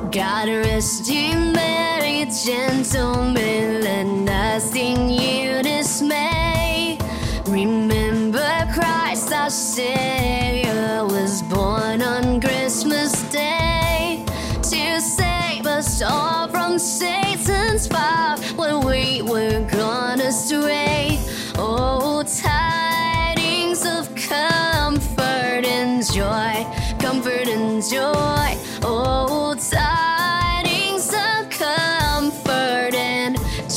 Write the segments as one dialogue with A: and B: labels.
A: God rest ye merry gentlemen, let nothing you dismay. Remember Christ our Savior was born on Christmas Day to save us all from Satan's power when we were gone astray. Oh, tidings of comfort and joy, comfort and joy. Oh, tidings of comfort and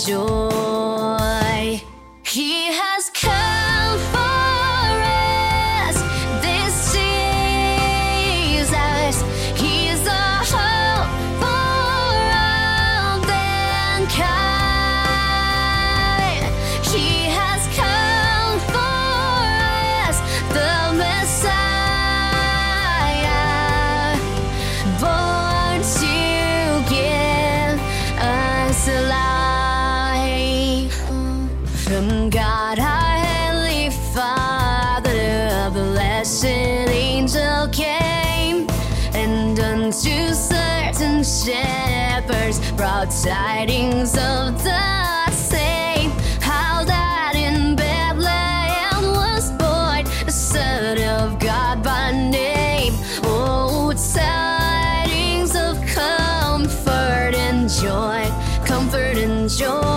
A: joy. He has come for us, this Jesus. He's the hope for all mankind. He has come for us, the Messiah, born to give us life. From God our Heavenly Father, a blessed angel came, and unto certain shepherds brought tidings of the same, how that in Bethlehem was born the Son of God by name. Oh, tidings of comfort and joy, comfort and joy.